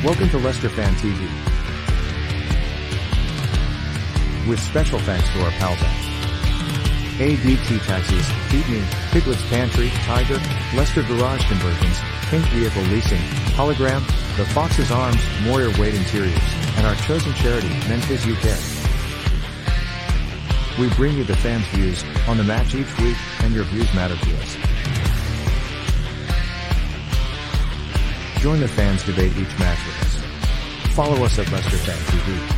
Welcome to Leicester Fan TV. With special thanks to our pals at ADT Taxis, Feed Me, Piglet's Pantry, Tiger, Leicester Garage Conversions, Pink Vehicle Leasing, Hologram, The Fox's Arms, Moyer Wade Interiors, and our chosen charity, Memphis UK. We bring you the fans' views on the match each week, and your views matter to us. Join the fans debate each match with us. Follow us at Leicester Fan TV.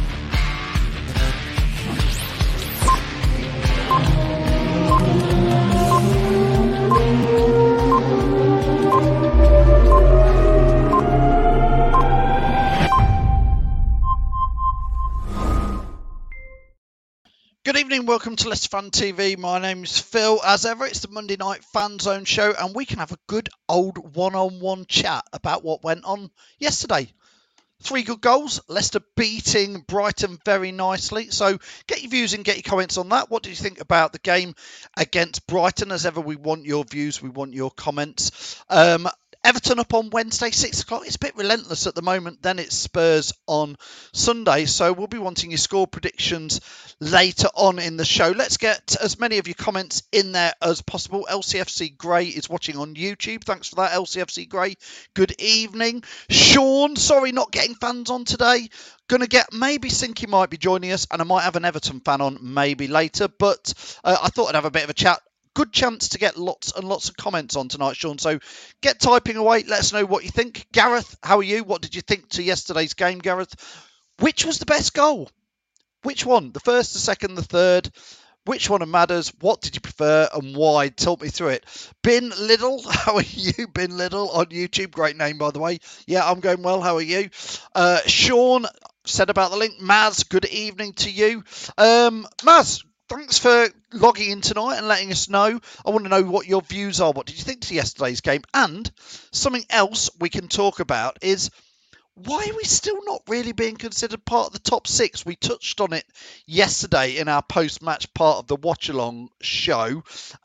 Good evening, welcome to Leicester Fan TV. My name's Phil. As ever, it's the Monday Night Fan Zone show, and we can have a good old one-on-one chat about what went on yesterday. 3 good goals, Leicester beating Brighton very nicely. So get your views and get your comments on that. What do you think about the game against Brighton? As ever, we want your views, we want your comments. Everton up on Wednesday, 6 o'clock. It's a bit relentless at the moment. Then it's Spurs on Sunday. So we'll be wanting your score predictions later on in the show. Let's get as many of your comments in there as possible. LCFC Gray is watching on YouTube. Thanks for that, LCFC Gray. Good evening. Sean, sorry not getting fans on today. Going to get, maybe Sinky might be joining us, and I might have an Everton fan on maybe later. But I thought I'd have a bit of a chat. Good chance to get lots and lots of comments on tonight, Sean. So get typing away. Let us know what you think. Gareth, how are you? What did you think to yesterday's game, Gareth? Which was the best goal? Which one? The first, the second, the third? Which one matters? What did you prefer and why? Talk me through it. Bin Liddle, how are you? Bin Liddle on YouTube. Great name, by the way. Yeah, I'm going well. How are you? Sean said about the link. Maz, good evening to you. Maz, thanks for logging in tonight and letting us know. I want to know what your views are. What did you think to yesterday's game? And something else we can talk about is why are we still not really being considered part of the top 6? We touched on it yesterday in our post-match part of the watch-along show.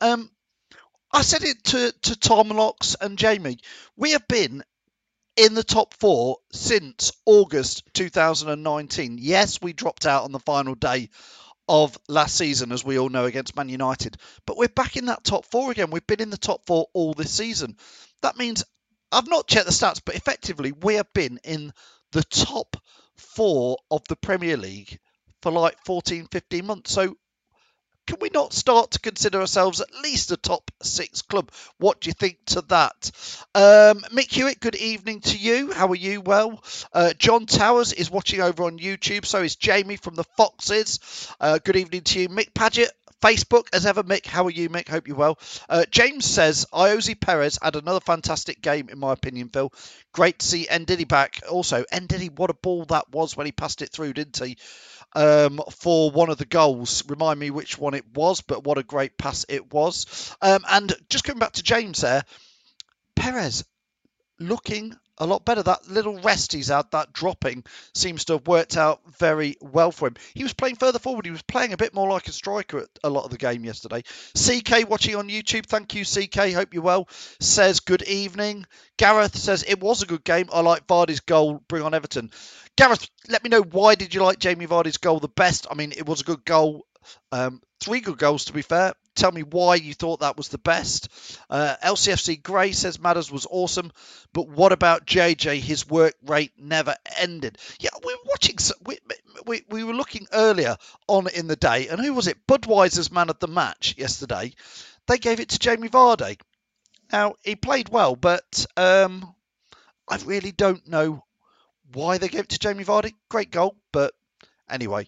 I said it to Tom Locks and Jamie. We have been in the top 4 since August 2019. Yes, we dropped out on the final day of last season, as we all know, against Man United. But we're back in that top 4 again. We've been in the top 4 all this season. That means, I've not checked the stats, but effectively we have been in the top 4 of the Premier League for like 14, 15 months. So can we not start to consider ourselves at least a top 6 club? What do you think to that? Mick Hewitt, good evening to you. How are you? Well, John Towers is watching over on YouTube. So is Jamie from the Foxes. Good evening to you. Mick Paget, Facebook, as ever. Mick, how are you, Mick? Hope you're well. James says, Iosi Perez had another fantastic game, in my opinion, Phil. Great to see Ndidi back. Also, Ndidi, what a ball that was when he passed it through, didn't he? For one of the goals. Remind me which one it was, but what a great pass it was. And just coming back to James there, Perez looking a lot better. That little rest he's had, that dropping, seems to have worked out very well for him. He was playing further forward. He was playing a bit more like a striker at a lot of the game yesterday. CK watching on YouTube. Thank you, CK. Hope you're well. Says good evening. Gareth says it was a good game. I like Vardy's goal. Bring on Everton. Gareth, let me know, why did you like Jamie Vardy's goal the best? I mean, it was a good goal. 3 good goals, to be fair. Tell me why you thought that was the best. LCFC Gray says Matters was awesome, but what about JJ? His work rate never ended. Yeah, we were watching. We were looking earlier on in the day, and who was it? Budweiser's man of the match yesterday. They gave it to Jamie Vardy. Now, he played well, but I really don't know why they gave it to Jamie Vardy. Great goal, but anyway.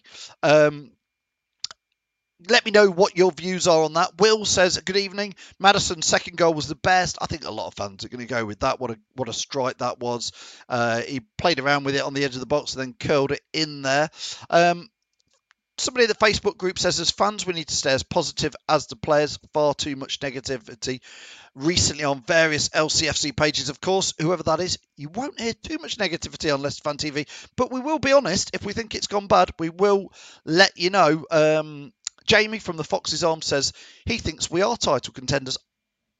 Let me know what your views are on that. Will says, good evening. Maddison's second goal was the best. I think a lot of fans are going to go with that. What a strike that was. He played around with it on the edge of the box and then curled it in there. Somebody in the Facebook group says, as fans, we need to stay as positive as the players. Far too much negativity recently on various LCFC pages. Of course, whoever that is, you won't hear too much negativity on Leicester Fan TV. But we will be honest. If we think it's gone bad, we will let you know. Jamie from the Fox's Arms says he thinks we are title contenders.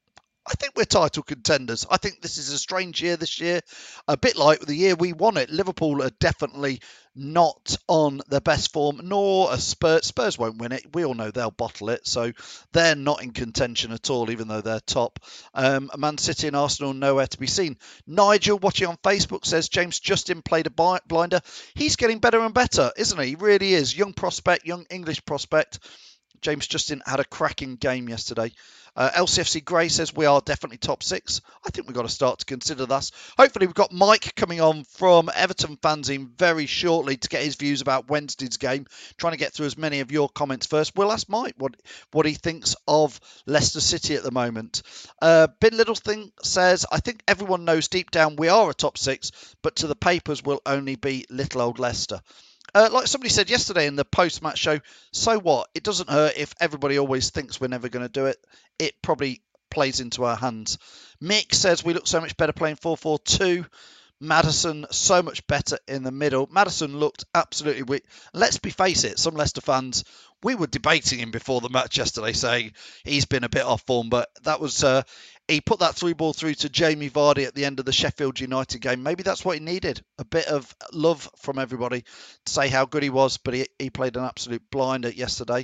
I think we're title contenders. I think this is a strange year this year, a bit like the year we won it. Liverpool are definitely not on their best form, nor a Spurs. Spurs won't win it. We all know they'll bottle it, so they're not in contention at all, even though they're top. Man City and Arsenal nowhere to be seen. Nigel, watching on Facebook, says James Justin played a blinder. He's getting better and better, isn't he? He really is. Young prospect, young English prospect. James Justin had a cracking game yesterday. LCFC Gray says we are definitely top 6. I think we've got to start to consider that. Hopefully we've got Mike coming on from Everton Fanzine very shortly to get his views about Wednesday's game. Trying to get through as many of your comments first. We'll ask Mike what he thinks of Leicester City at the moment. Bin Littlething says, I think everyone knows deep down we are a top 6, but to the papers we'll only be little old Leicester. Like somebody said yesterday in the post-match show, so what? It doesn't hurt if everybody always thinks we're never going to do it. It probably plays into our hands. Mick says we look so much better playing 4-4-2. Maddison so much better in the middle. Maddison looked absolutely weak. Let's face it, some Leicester fans, we were debating him before the match yesterday, saying he's been a bit off form, but that was he put that through ball through to Jamie Vardy at the end of the Sheffield United game. Maybe that's what he needed, a bit of love from everybody to say how good he was, but he played an absolute blinder yesterday.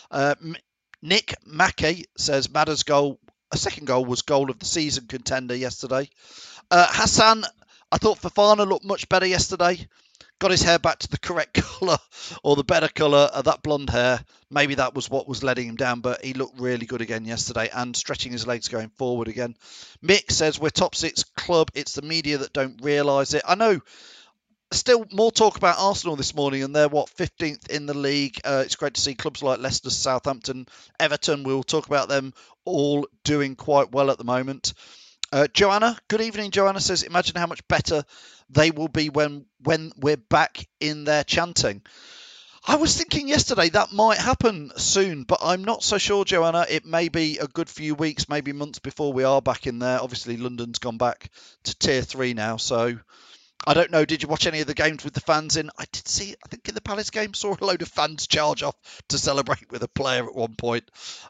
Nick Mackey says Madder's goal, a second goal, was goal of the season contender yesterday. Hassan, I thought Fofana looked much better yesterday. Got his hair back to the correct colour, or the better colour of that blonde hair. Maybe that was what was letting him down, but he looked really good again yesterday and stretching his legs going forward again. Mick says we're top 6 club. It's the media that don't realise it. I know. Still more talk about Arsenal this morning, and they're 15th in the league. It's great to see clubs like Leicester, Southampton, Everton. We'll talk about them all doing quite well at the moment. Joanna, good evening. Joanna says, imagine how much better they will be when we're back in their chanting. I was thinking yesterday that might happen soon, but I'm not so sure, Joanna. It may be a good few weeks, maybe months before we are back in there. Obviously, London's gone back to Tier 3 now, so I don't know. Did you watch any of the games with the fans in? I did see, I think in the Palace game, saw a load of fans charge off to celebrate with a player at one point.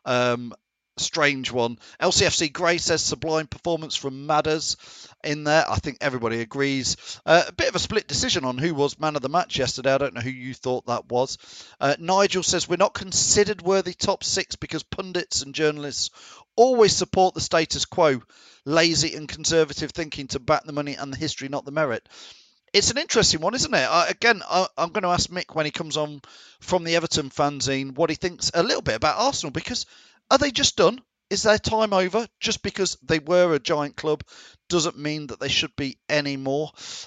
Strange one. LCFC Gray says sublime performance from Madders in there. I think everybody agrees. A bit of a split decision on who was man of the match yesterday. I don't know who you thought that was. Nigel says we're not considered worthy top 6 because pundits and journalists always support the status quo. Lazy and conservative thinking to back the money and the history, not the merit. It's an interesting one, isn't it? I'm going to ask Mick when he comes on from the Everton fanzine what he thinks a little bit about Arsenal, because are they just done? Is their time over? Just because they were a giant club doesn't mean that they should be anymore.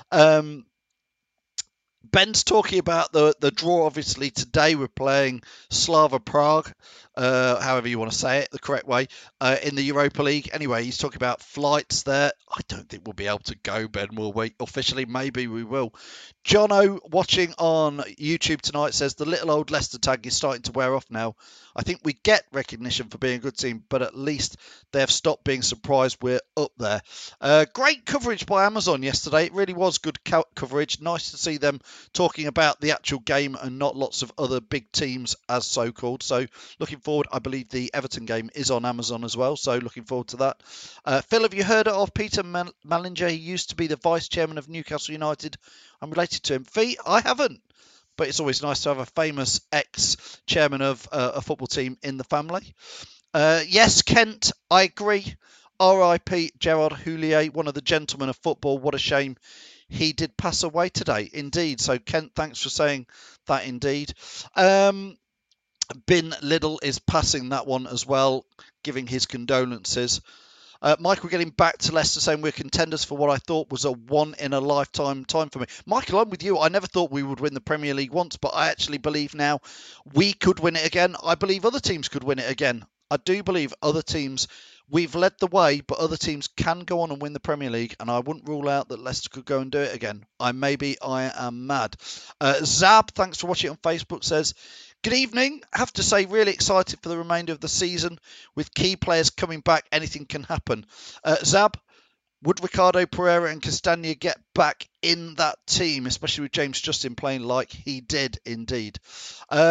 Ben's talking about the draw, obviously, today. We're playing Slava Prague, however you want to say it, the correct way, in the Europa League. Anyway, he's talking about flights there. I don't think we'll be able to go, Ben, will we? Officially, maybe we will. Jono, watching on YouTube tonight, says the little old Leicester tag is starting to wear off now. I think we get recognition for being a good team, but at least they have stopped being surprised we're up there. Great coverage by Amazon yesterday. It really was good coverage. Nice to see them talking about the actual game and not lots of other big teams as so-called. So looking forward, I believe the Everton game is on Amazon as well. So looking forward to that. Phil, have you heard of Peter Mallinger? He used to be the vice chairman of Newcastle United. I'm related to him. Fee, I haven't. But it's always nice to have a famous ex-chairman of a football team in the family. Yes, Kent, I agree. R.I.P. Gerard Houllier, one of the gentlemen of football. What a shame he did pass away today, indeed. So, Kent, thanks for saying that, indeed. Bin Liddle is passing that one as well, giving his condolences. Michael getting back to Leicester saying we're contenders for what I thought was a one-in-a-lifetime time for me. Michael, I'm with you. I never thought we would win the Premier League once, but I actually believe now we could win it again. I believe other teams could win it again. I do believe other teams, we've led the way, but other teams can go on and win the Premier League, and I wouldn't rule out that Leicester could go and do it again. I am mad. Zab, thanks for watching on Facebook, says, good evening. I have to say, really excited for the remainder of the season. With key players coming back, anything can happen. Zab, would Ricardo Pereira and Castagna get back in that team, especially with James Justin playing like he did indeed?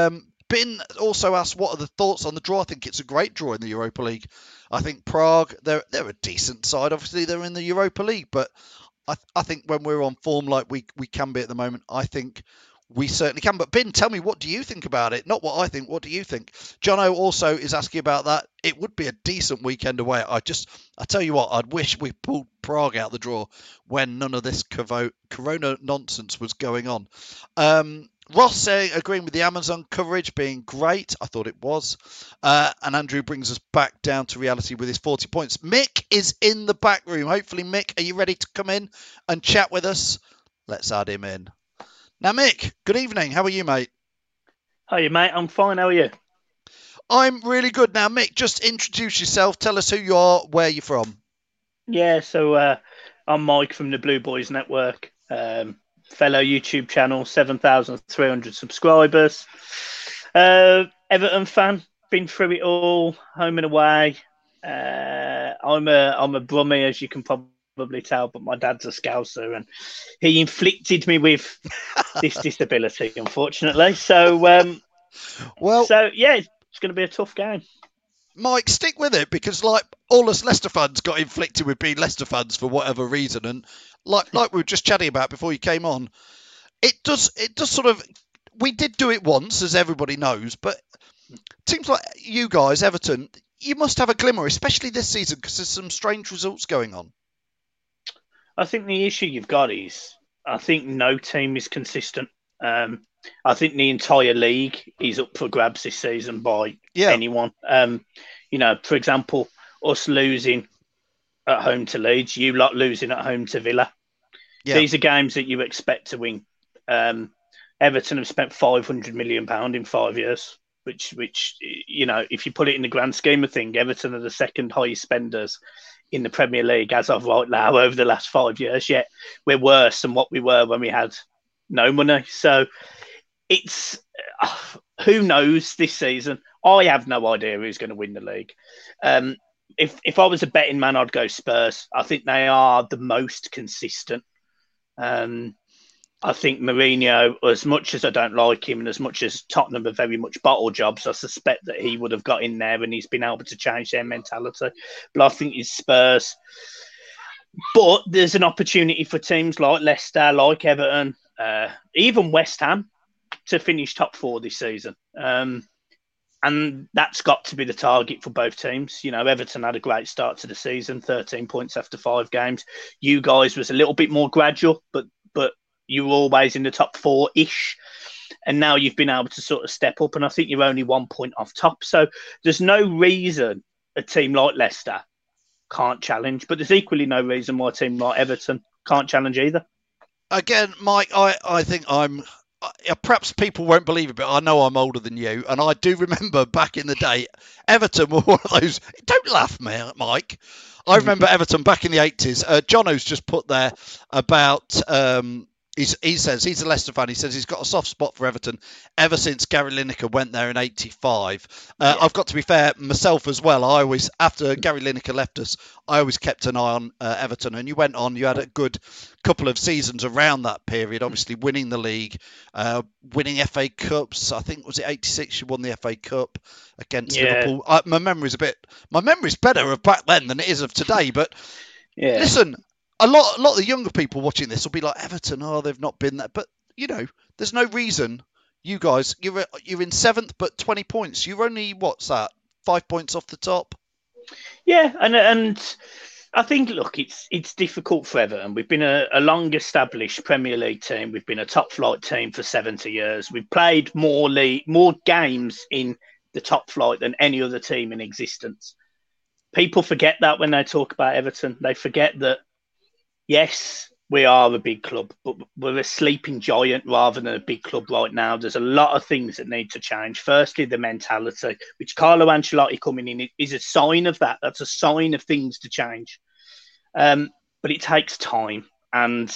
Bin also asked, what are the thoughts on the draw? I think it's a great draw in the Europa League. I think Prague, they're a decent side. Obviously, they're in the Europa League, but I think when we're on form like we can be at the moment, I think we certainly can. But Bin, tell me, what do you think about it? Not what I think, what do you think? Jono also is asking about that. It would be a decent weekend away. I tell you what, I'd wish we pulled Prague out the draw when none of this corona nonsense was going on. Ross saying, agreeing with the Amazon coverage being great. I thought it was. And Andrew brings us back down to reality with his 40 points. Mick is in the back room. Hopefully, Mick, are you ready to come in and chat with us? Let's add him in. Now, Mick, good evening. How are you, mate? Hiya, mate. I'm fine. How are you? I'm really good. Now, Mick, just introduce yourself. Tell us who you are, where you're from. Yeah, so I'm Mike from the Blue Boys Network. Fellow YouTube channel, 7,300 subscribers. Everton fan, been through it all, home and away. I'm a Brummie, as you can probably tell, but my dad's a Scouser, and he inflicted me with this disability, unfortunately. So, yeah, it's going to be a tough game. Mike, stick with it, because like all us Leicester fans got inflicted with being Leicester fans for whatever reason, and like we were just chatting about before you came on, it does sort of, we did do it once, as everybody knows, but teams like you guys, Everton, you must have a glimmer, especially this season, because there's some strange results going on. I think the issue you've got is, I think no team is consistent. I think the entire league is up for grabs this season by anyone. For example, us losing at home to Leeds, you lot losing at home to Villa. Yeah. These are games that you expect to win. Everton have spent £500 million in 5 years, which if you put it in the grand scheme of things, Everton are the second highest spenders in the Premier League as of right now over the last 5 years. Yet we're worse than what we were when we had no money. So it's who knows this season. I have no idea who's going to win the league. If I was a betting man, I'd go Spurs. I think they are the most consistent. I think Mourinho, as much as I don't like him and as much as Tottenham are very much bottle jobs, I suspect that he would have got in there and he's been able to change their mentality. But I think it's Spurs. But there's an opportunity for teams like Leicester, like Everton, even West Ham to finish top four this season. And that's got to be the target for both teams. Everton had a great start to the season, 13 points after 5 games. You guys was a little bit more gradual, but you were always in the top 4-ish. And now you've been able to sort of step up. And I think you're only 1 point off top. So there's no reason a team like Leicester can't challenge. But there's equally no reason why a team like Everton can't challenge either. Again, Mike, I think perhaps people won't believe it, but I know I'm older than you. And I do remember back in the day, Everton were one of those. Don't laugh, Mike. I remember Everton back in the 80s. Jono's just put there about... He says he's a Leicester fan. He says he's got a soft spot for Everton ever since Gary Lineker went there in '85. I've got to be fair, myself as well. I always, after Gary Lineker left us, I always kept an eye on Everton. And you had a good couple of seasons around that period, obviously winning the league, winning FA Cups. I think, was it '86 you won the FA Cup against Liverpool? My memory's better of back then than it is of today. But listen, a lot of the younger people watching this will be like, Everton, they've not been there. But, there's no reason. You guys, you're in 7th, but 20 points. You're only, 5 points off the top? Yeah, and I think, look, it's difficult for Everton. We've been a long-established Premier League team. We've been a top-flight team for 70 years. We've played more games in the top flight than any other team in existence. People forget that when they talk about Everton. They forget that, yes, we are a big club, but we're a sleeping giant rather than a big club right now. There's a lot of things that need to change. Firstly, the mentality, which Carlo Ancelotti coming in is a sign of that. That's a sign of things to change. But it takes time, and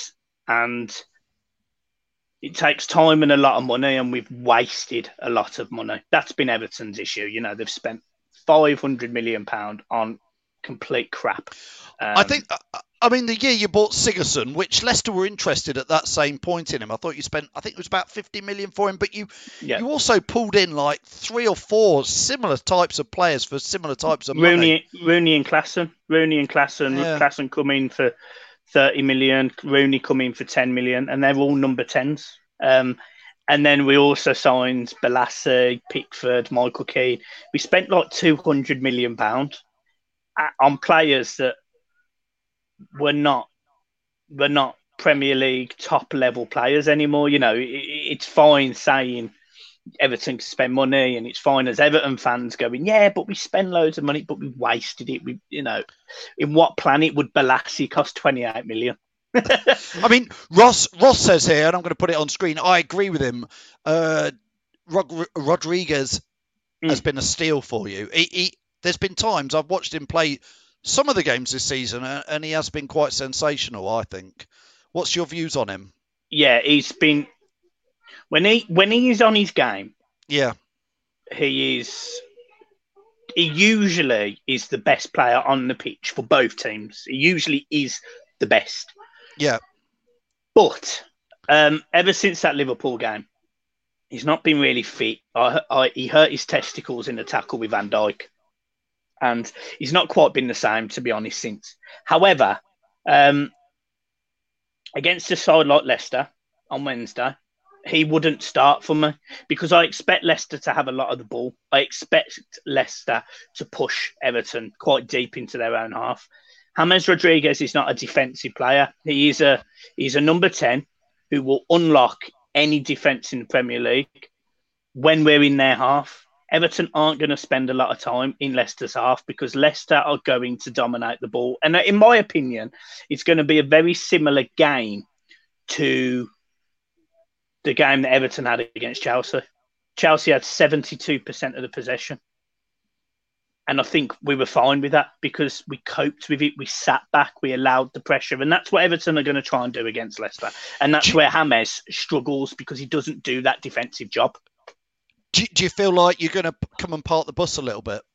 it takes time and a lot of money, and we've wasted a lot of money. That's been Everton's issue. They've spent £500 million on complete crap. I think, the year you bought Sigurdsson, which Leicester were interested at that same point in him, I thought you spent, I think it was about 50 million for him, but you also pulled in like 3 or 4 similar types of players for similar types of money. Rooney and Klassen. Klassen come in for 30 million, Rooney come in for 10 million, and they're all number 10s. And then we also signed Balassi, Pickford, Michael Keane. We spent like £200 million on players that were not Premier League top level players anymore. You know, it's fine saying Everton can spend money, and it's fine as Everton fans going, yeah, but we spend loads of money, but we wasted it. In what planet would Balassi cost 28 million? I mean, Ross says here, and I'm going to put it on screen, I agree with him. Rodriguez has been a steal for you. There's been times I've watched him play some of the games this season, and he has been quite sensational, I think. What's your views on him? Yeah, he's been... When he is on his game, yeah, he usually is the best player on the pitch for both teams. He usually is the best. Yeah. But ever since that Liverpool game, he's not been really fit. He hurt his testicles in the tackle with Van Dijk. And he's not quite been the same, to be honest, since. However, against a side like Leicester on Wednesday, he wouldn't start for me because I expect Leicester to have a lot of the ball. I expect Leicester to push Everton quite deep into their own half. James Rodriguez is not a defensive player. He's a number 10 who will unlock any defence in the Premier League when we're in their half. Everton aren't going to spend a lot of time in Leicester's half because Leicester are going to dominate the ball. And in my opinion, it's going to be a very similar game to the game that Everton had against Chelsea. Chelsea had 72% of the possession. And I think we were fine with that because we coped with it. We sat back. We allowed the pressure. And that's what Everton are going to try and do against Leicester. And that's where James struggles because he doesn't do that defensive job. Do you feel like you're going to come and park the bus a little bit?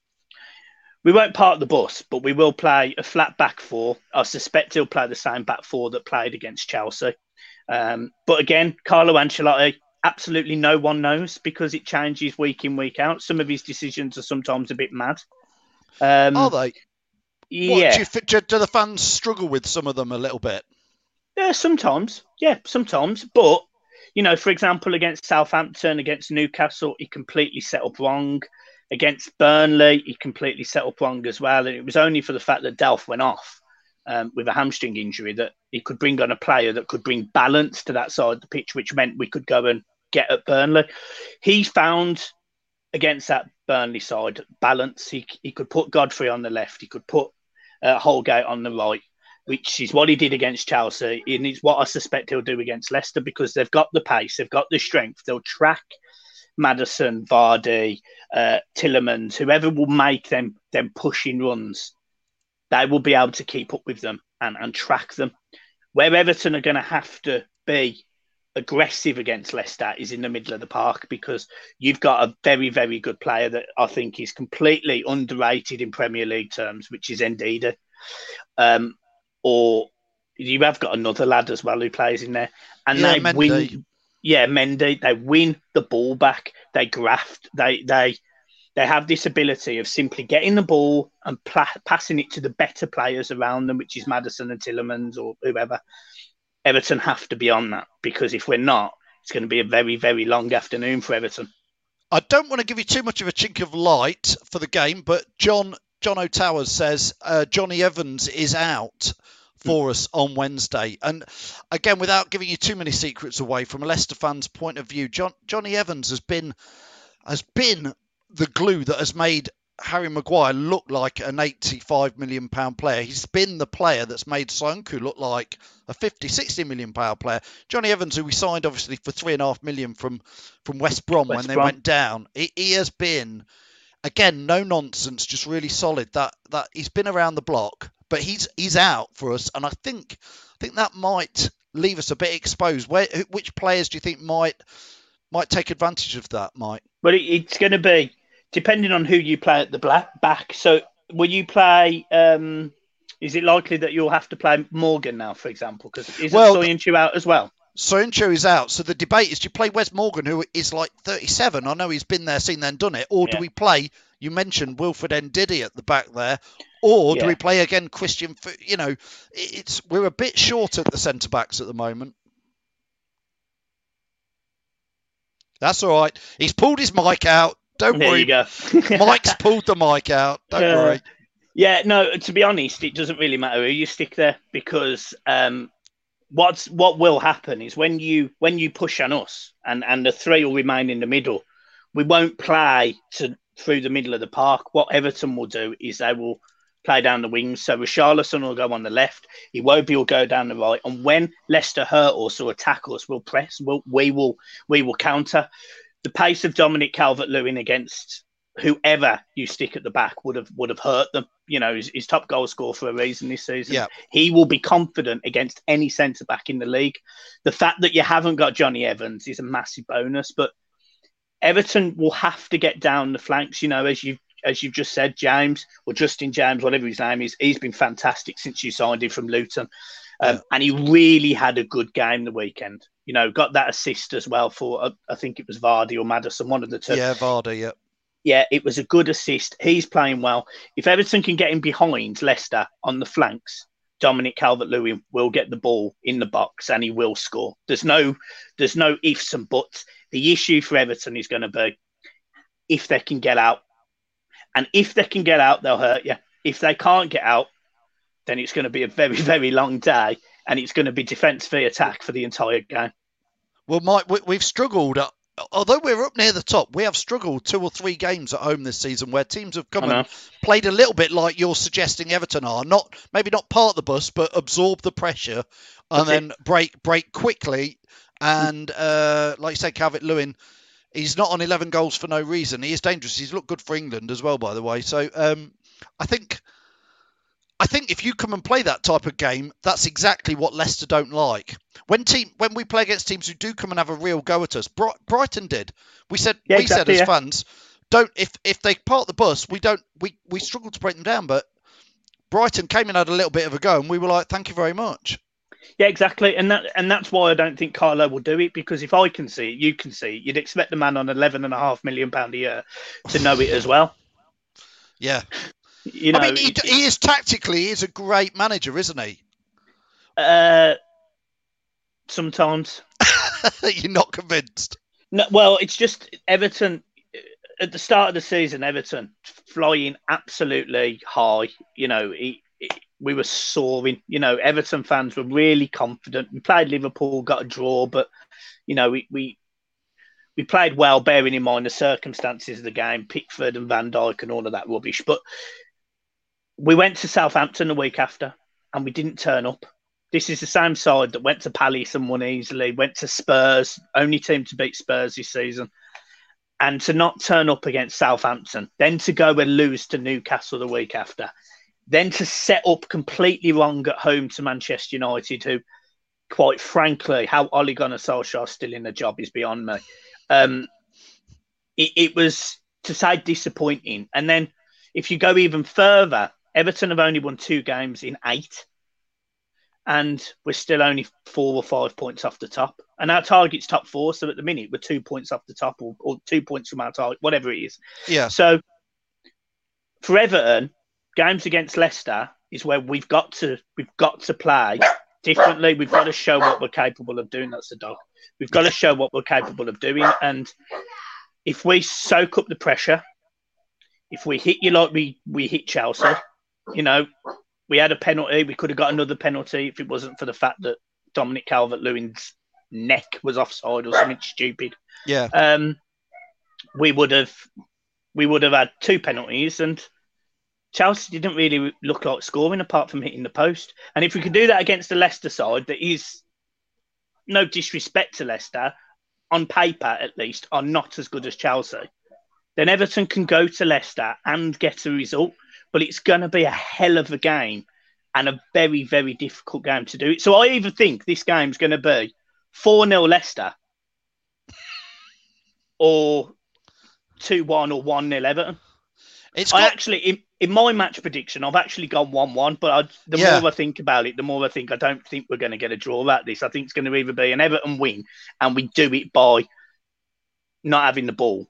We won't park the bus, but we will play a flat back 4. I suspect he'll play the same back 4 that played against Chelsea. But again, Carlo Ancelotti, absolutely no one knows because it changes week in, week out. Some of his decisions are sometimes a bit mad. Are they? Yeah. Do the fans struggle with some of them a little bit? Yeah, sometimes. But, for example, against Southampton, against Newcastle, he completely set up wrong. Against Burnley, he completely set up wrong as well. And it was only for the fact that Delph went off with a hamstring injury that he could bring on a player that could bring balance to that side of the pitch, which meant we could go and get at Burnley. He found against that Burnley side balance. He could put Godfrey on the left. He could put Holgate on the right, which is what he did against Chelsea. And it's what I suspect he'll do against Leicester because they've got the pace, they've got the strength. They'll track Maddison, Vardy, Tielemans, whoever will make them pushing runs. They will be able to keep up with them and track them. Where Everton are going to have to be aggressive against Leicester is in the middle of the park because you've got a very, very good player that I think is completely underrated in Premier League terms, which is Ndidi. Or you have got another lad as well who plays in there. And they Mendy. win. Yeah, Mendy. They win the ball back. They graft. They have this ability of simply getting the ball and passing it to the better players around them, which is Maddison and Tielemans or whoever. Everton have to be on that because if we're not, it's going to be a very, very long afternoon for Everton. I don't want to give you too much of a chink of light for the game, but John O'Towers says Johnny Evans is out for us on Wednesday. And again, without giving you too many secrets away, from a Leicester fan's point of view, Johnny Evans has been the glue that has made Harry Maguire look like an £85 million player. He's been the player that's made Soyuncu look like a £50-60 million player. Johnny Evans, who we signed obviously for £3.5 million from West Brom when they went down, he has been, again, no nonsense, just really solid. That he's been around the block, but he's out for us, and I think that might leave us a bit exposed. Which players do you think might take advantage of that, Mike? Well, it's going to be depending on who you play at the back. So will you play? Is it likely that you'll have to play Morgan now, for example? Because isn't Soyuncu out as well? Soyuncu is out. So the debate is, do you play Wes Morgan, who is like 37? I know he's been there, seen there and done it. Or do we play, you mentioned Wilfred Ndidi at the back there, or do we play again Christian? You know, we're a bit short at the centre-backs at the moment. That's all right. He's pulled his mic out. Don't worry. There you go. Mike's pulled the mic out. Don't worry. Yeah, no, to be honest, it doesn't really matter who you stick there, because what will happen is when you push on us and the three will remain in the middle, we won't play through the middle of the park. What Everton will do is they will play down the wings. So Richarlison will go on the left, Iwobi will go down the right, and when Leicester hurt us or attack us, we'll press. We will counter. The pace of Dominic Calvert-Lewin against whoever you stick at the back would have hurt them. You know, he's top goal scorer for a reason this season. Yeah. He will be confident against any centre-back in the league. The fact that you haven't got Johnny Evans is a massive bonus, but Everton will have to get down the flanks. You know, as you've just said, James, or Justin James, whatever his name is, he's been fantastic since you signed him from Luton. And he really had a good game the weekend. You know, got that assist as well for, I think it was Vardy or Maddison, one of the two. Yeah, Vardy, yeah. Yeah, it was a good assist. He's playing well. If Everton can get him behind Leicester on the flanks, Dominic Calvert-Lewin will get the ball in the box and he will score. There's no ifs and buts. The issue for Everton is going to be if they can get out. And if they can get out, they'll hurt you. If they can't get out, then it's going to be a very, very long day, and it's going to be defence v attack for the entire game. Well, Mike, we've struggled. Although we're up near the top, we have struggled 2 or 3 games at home this season where teams have come and played a little bit like you're suggesting Everton are. Maybe not part the bus, but absorb the pressure and then break quickly. And like you said, Calvert-Lewin, he's not on 11 goals for no reason. He is dangerous. He's looked good for England as well, by the way. So I think if you come and play that type of game, that's exactly what Leicester don't like. When we play against teams who do come and have a real go at us, Brighton did. We said as fans, don't if they park the bus, we struggle to break them down. But Brighton came and had a little bit of a go, and we were like, thank you very much. Yeah, exactly, and that's why I don't think Carlo will do it, because if I can see it, you can see it. You'd expect the man on £11.5 million a year to know it as well. Yeah. You know, I mean, he is tactically, he's a great manager, isn't he? Sometimes. You're not convinced? No, well, it's just Everton, at the start of the season, Everton flying absolutely high. You know, we were soaring. You know, Everton fans were really confident. We played Liverpool, got a draw, but, you know, we played well, bearing in mind the circumstances of the game, Pickford and Van Dijk and all of that rubbish. But we went to Southampton the week after and we didn't turn up. This is the same side that went to Palace and won easily, went to Spurs, only team to beat Spurs this season. And to not turn up against Southampton, then to go and lose to Newcastle the week after, then to set up completely wrong at home to Manchester United, who, quite frankly, how Ole Gunnar Solskjaer still in the job is beyond me. It was, to say, disappointing. And then if you go even further, Everton have only won 2 games in 8. And we're still only 4 or 5 points off the top. And our target's top 4. So at the minute, we're 2 points off the top or 2 points from our target, whatever it is. Yeah. So for Everton, games against Leicester is where we've got to play differently. We've got to show what we're capable of doing. That's the dog. We've got to show what we're capable of doing. And if we soak up the pressure, if we hit you like we hit Chelsea, you know, we had a penalty. We could have got another penalty if it wasn't for the fact that Dominic Calvert-Lewin's neck was offside or something stupid. Yeah. We would have had 2 penalties, and Chelsea didn't really look like scoring apart from hitting the post. And if we could do that against the Leicester side, that is, no disrespect to Leicester, on paper at least, are not as good as Chelsea, then Everton can go to Leicester and get a result. But it's going to be a hell of a game and a very, very difficult game to do it. So I even think this game's going to be 4-0 Leicester or 2-1 or 1-0 Everton. Actually, in my match prediction, I've actually gone 1-1. But the more I think about it, the more I think I don't think we're going to get a draw at this. I think it's going to either be an Everton win, and we do it by not having the ball,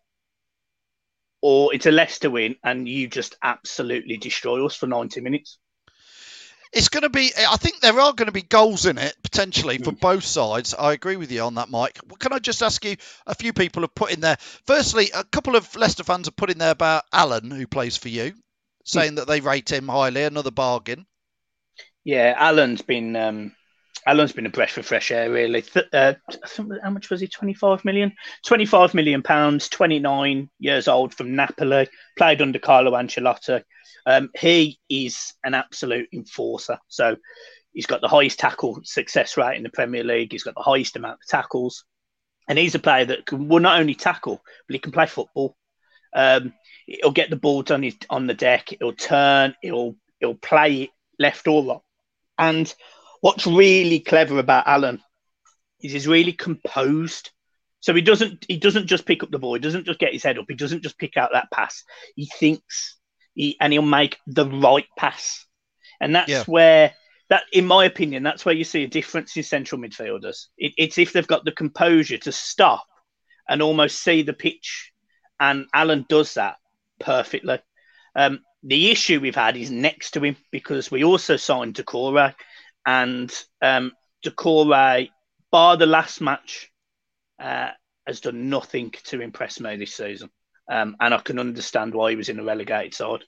or it's a Leicester win, and you just absolutely destroy us for 90 minutes. It's going to be, I think there are going to be goals in it, potentially, for both sides. I agree with you on that, Mike. Can I just ask you, a few people have put in there. Firstly, a couple of Leicester fans have put in there about Alan, who plays for you, saying that they rate him highly, another bargain. Yeah, Alan's been a breath of fresh air, really. I think, how much was he? 25 million? 25 million pounds, 29 years old, from Napoli, played under Carlo Ancelotti. He is an absolute enforcer. So he's got the highest tackle success rate in the Premier League. He's got the highest amount of tackles. And he's a player that will not only tackle, but he can play football. He'll get the ball on the deck. He'll turn. He'll play it left or right. And what's really clever about Alan is he's really composed. So he doesn't just pick up the ball. He doesn't just get his head up. He doesn't just pick out that pass. He thinks. And he'll make the right pass. And that's where, in my opinion, that's where you see a difference in central midfielders. It's if they've got the composure to stop and almost see the pitch. And Alan does that perfectly. The issue we've had is next to him, because we also signed Doucouré. And Doucouré, bar the last match, has done nothing to impress me this season. And I can understand why he was in the relegated side.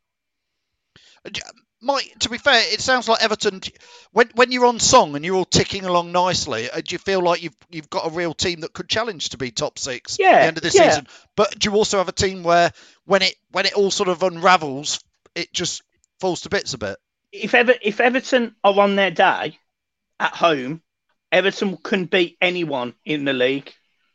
Mike, to be fair, it sounds like Everton, when you're on song and you're all ticking along nicely, do you feel like you've got a real team that could challenge to be top six at the end of this season? But do you also have a team where when it all sort of unravels, it just falls to bits a bit? If Everton are on their day at home, Everton can beat anyone in the league.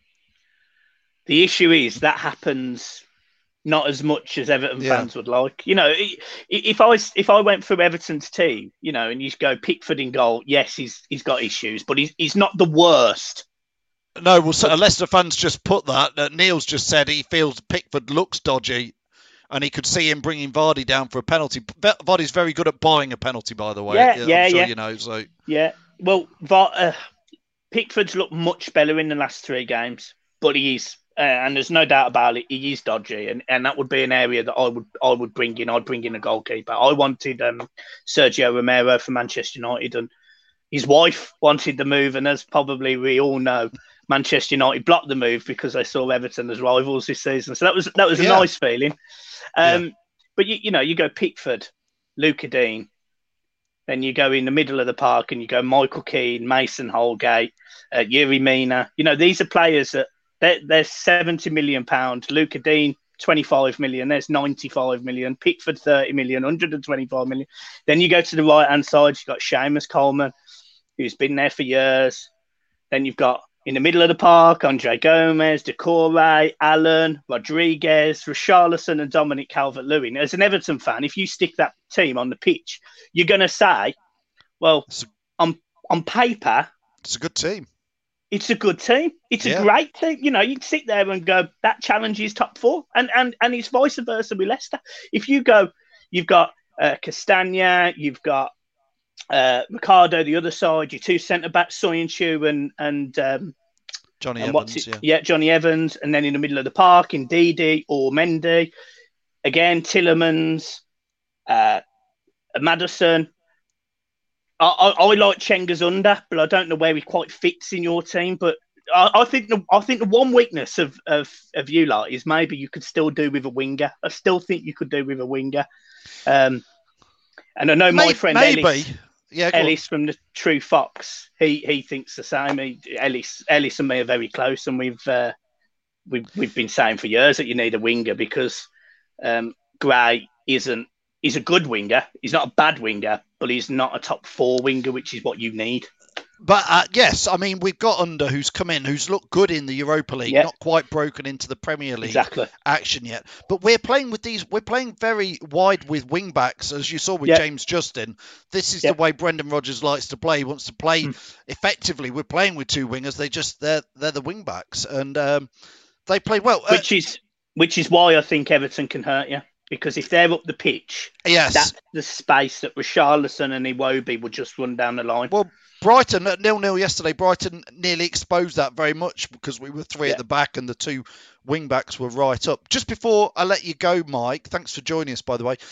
The issue is that happens not as much as Everton fans would like. You know, if I went through Everton's team, you know, and you go Pickford in goal, yes, he's got issues, but he's not the worst. No, well, so Leicester fans just put that. Neil's just said he feels Pickford looks dodgy, and he could see him bringing Vardy down for a penalty. Vardy's very good at buying a penalty, by the way. I'm sure you know. So well, Pickford's looked much better in the last 3 games, but he is. And there's no doubt about it, he is dodgy, and that would be an area that I would bring in. I'd bring in a goalkeeper. I wanted Sergio Romero for Manchester United, and his wife wanted the move. And as probably we all know, Manchester United blocked the move because they saw Everton as rivals this season. So that was a nice feeling. But you go Pickford, Luca Dean, then you go in the middle of the park and you go Michael Keane, Mason Holgate, Yerry Mina. You know, these are players that. There's £70 million. Luca Dean, 25 million. There's 95 million. Pickford, 30 million, 125 million. Then you go to the right-hand side, you've got Seamus Coleman, who's been there for years. Then you've got, in the middle of the park, Andre Gomez, Doucouré, Allen, Rodriguez, Richarlison, and Dominic Calvert-Lewin. As an Everton fan, if you stick that team on the pitch, you're going to say, well, on paper... It's a good team. It's a good team. It's a great team. You know, you can sit there and go, that challenges top 4. And it's vice versa with Leicester. If you go, you've got Castagna, you've got Ricardo the other side, your 2 centre-backs, Soyuncu and Johnny Evans. Johnny Evans. And then in the middle of the park, Ndidi or Mendy. Again, Tillemans, Maddison. I like Chengazunda, but I don't know where he quite fits in your team. But I think the one weakness of you lot is maybe you could still do with a winger. I still think you could do with a winger. And I know my friend Ellis from the True Fox, he thinks the same. Ellis and me are very close, and we've been saying for years that you need a winger because Gray He's a good winger. He's not a bad winger, but he's not a top 4 winger, which is what you need. But yes, I mean, we've got Under who's come in, who's looked good in the Europa League, not quite broken into the Premier League action yet. But we're playing very wide with wing backs, as you saw with James Justin. This is the way Brendan Rodgers likes to play. He wants to play effectively. We're playing with 2 wingers. They're the wing backs, and they play well. Which is why I think Everton can hurt you. because if they're up the pitch, that's the space that Richarlison and Iwobi would just run down the line. Well, Brighton at 0-0 yesterday. Brighton nearly exposed that very much because we were three at the back and the two wing backs were right up. Just before I let you go, Mike, thanks for joining us, by the way.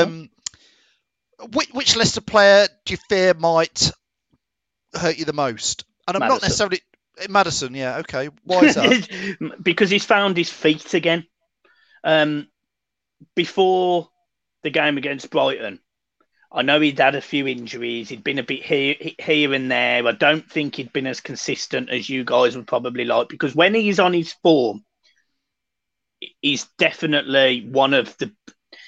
Which Leicester player do you fear might hurt you the most? And I'm not necessarily Maddison. Yeah, okay. Why is that? Because he's found his feet again. Before the game against Brighton, I know he'd had a few injuries. He'd been a bit here and there. I don't think he'd been as consistent as you guys would probably like, because when he's on his form, he's definitely one of the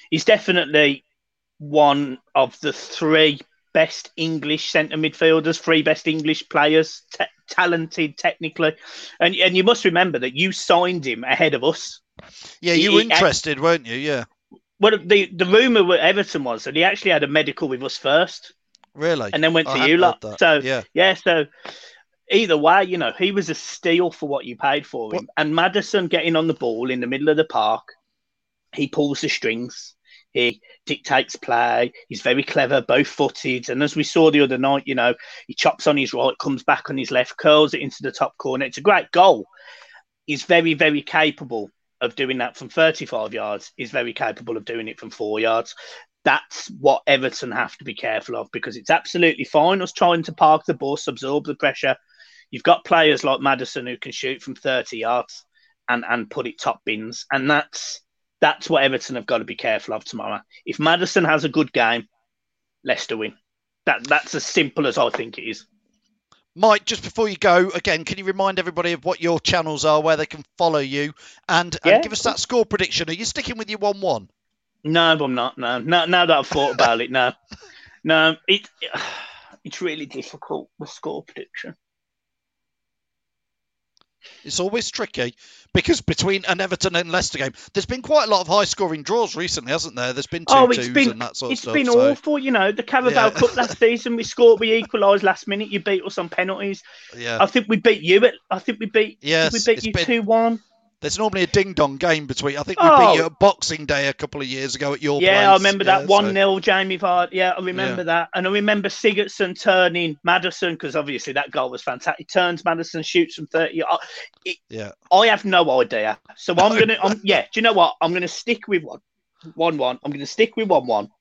three best English centre midfielders, three best English players, talented technically. And you must remember that you signed him ahead of us. Yeah, you were interested, weren't you? Yeah. Well, the rumour with Everton was that he actually had a medical with us first. Really? And then went to you lot. So, so either way, he was a steal for what you paid for him. And Maddison getting on the ball in the middle of the park, he pulls the strings. He dictates play. He's very clever, both-footed. And as we saw the other night, he chops on his right, comes back on his left, curls it into the top corner. It's a great goal. He's very, very capable of doing that from 35 yards. He's very capable of doing it from 4 yards. That's what Everton have to be careful of, because it's absolutely fine us trying to park the bus, absorb the pressure. You've got players like Maddison who can shoot from 30 yards and put it top bins. And that's what Everton have got to be careful of tomorrow. If Maddison has a good game, Leicester win. That's as simple as I think it is. Mike, just before you go, again, can you remind everybody of what your channels are, where they can follow you, and give us that score prediction? Are you sticking with your 1-1? No, I'm not. No, now that I've thought about it, no. It's really difficult, the score prediction. It's always tricky because between an Everton and Leicester game, there's been quite a lot of high-scoring draws recently, hasn't there? There's been 2-2s and that sort of stuff. It's been awful, The Carabao Cup last season, we equalised last minute. You beat us on penalties. Yeah. I think we beat you. We beat you 2-1. There's normally a ding-dong game between. I think we beat you at Boxing Day a couple of years ago at your place. Yeah, I remember that 1-0, Jamie Vardy. Yeah, I remember that. And I remember Sigurdsson turning Maddison, because obviously that goal was fantastic. He turns Maddison, shoots from 30. I have no idea. So I'm going to, do you know what? I'm going to stick with 1-1. I'm going to stick with 1-1.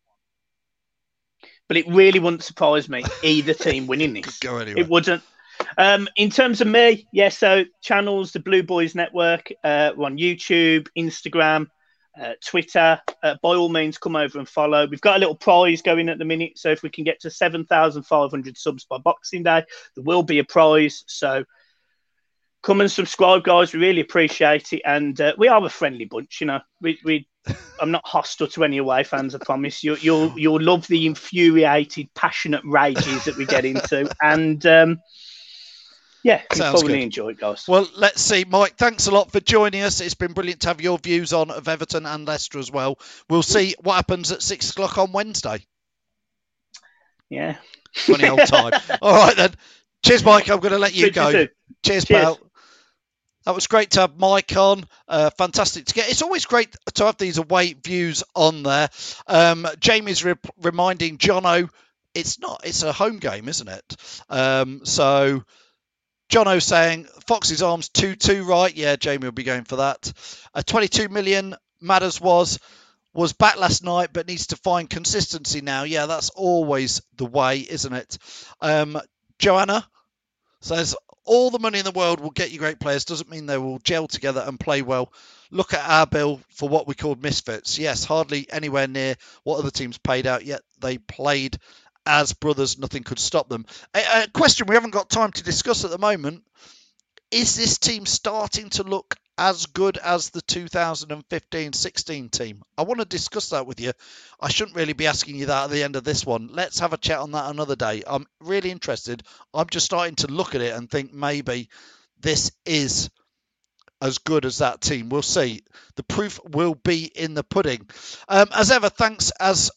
But it really wouldn't surprise me, either team winning this. Go anyway. It wouldn't. In terms of me, so channels, the Blue Boys Network, we're on YouTube, Instagram, Twitter. By all means, come over and follow. We've got a little prize going at the minute, so if we can get to 7,500 subs by Boxing Day, there will be a prize. So come and subscribe, guys. We really appreciate it, and we are a friendly bunch. I'm not hostile to any away fans, I promise. You'll love the infuriated, passionate rages that we get into, and. Yeah, we probably enjoy it, guys. Well, let's see. Mike, thanks a lot for joining us. It's been brilliant to have your views on of Everton and Leicester as well. We'll see what happens at 6 o'clock on Wednesday. Yeah. Funny old time. All right, then. Cheers, Mike. I'm going to let you go. Cheers, pal. That was great to have Mike on. Fantastic to get. It's always great to have these away views on there. Jamie's reminding Jono, it's a home game, isn't it? So... Jono saying, Fox's Arms 2-2, right? Yeah, Jamie will be going for that. 22 million Madders was back last night, but needs to find consistency now. Yeah, that's always the way, isn't it? Joanna says, all the money in the world will get you great players. Doesn't mean they will gel together and play well. Look at our bill for what we called misfits. Yes, hardly anywhere near what other teams paid out, yet they played as brothers, nothing could stop them. A question we haven't got time to discuss at the moment. Is this team starting to look as good as the 2015-16 team? I want to discuss that with you. I shouldn't really be asking you that at the end of this one. Let's have a chat on that another day. I'm really interested. I'm just starting to look at it and think maybe this is as good as that team. We'll see. The proof will be in the pudding. As ever, thanks as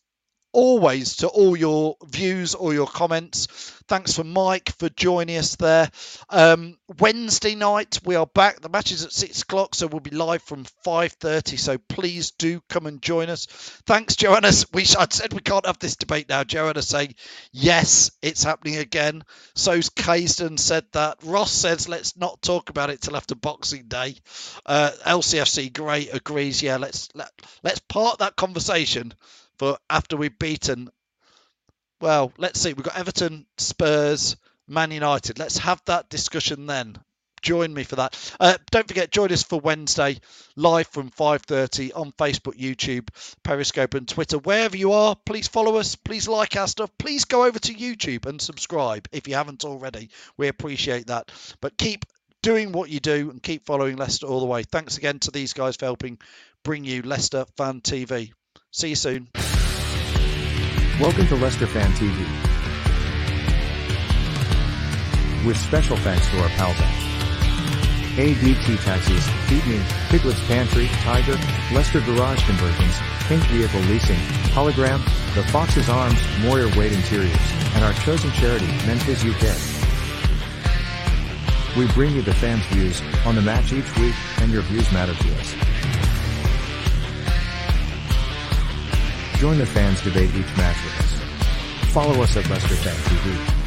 always to all your views, all your comments. Thanks for Mike for joining us there. Wednesday night we are back. The match is at 6 o'clock, so we'll be live from 5:30. So please do come and join us. Thanks, Joanna. I said we can't have this debate now. Joanna saying yes, it's happening again. So's Kaysden said that. Ross says let's not talk about it till after Boxing Day. LCFC great agrees. Yeah, let's part that conversation for after we've beaten. Well, let's see. We've got Everton, Spurs, Man United. Let's have that discussion then. Join me for that. Don't forget, join us for Wednesday, live from 5:30 on Facebook, YouTube, Periscope and Twitter. Wherever you are, please follow us. Please like our stuff. Please go over to YouTube and subscribe if you haven't already. We appreciate that. But keep doing what you do and keep following Leicester all the way. Thanks again to these guys for helping bring you Leicester Fan TV. See you soon. Welcome to Leicester Fan TV. With special thanks to our pals at ADT Taxis, Feedme, Piglet's Pantry, Tiger, Leicester Garage Conversions, Pink Vehicle Leasing, Hologram, The Fox's Arms, Moyer Wade Interiors, and our chosen charity, Memphis UK. We bring you the fans' views on the match each week, and your views matter to us. Join the fans debate each match with us. Follow us at Leicester Fan TV.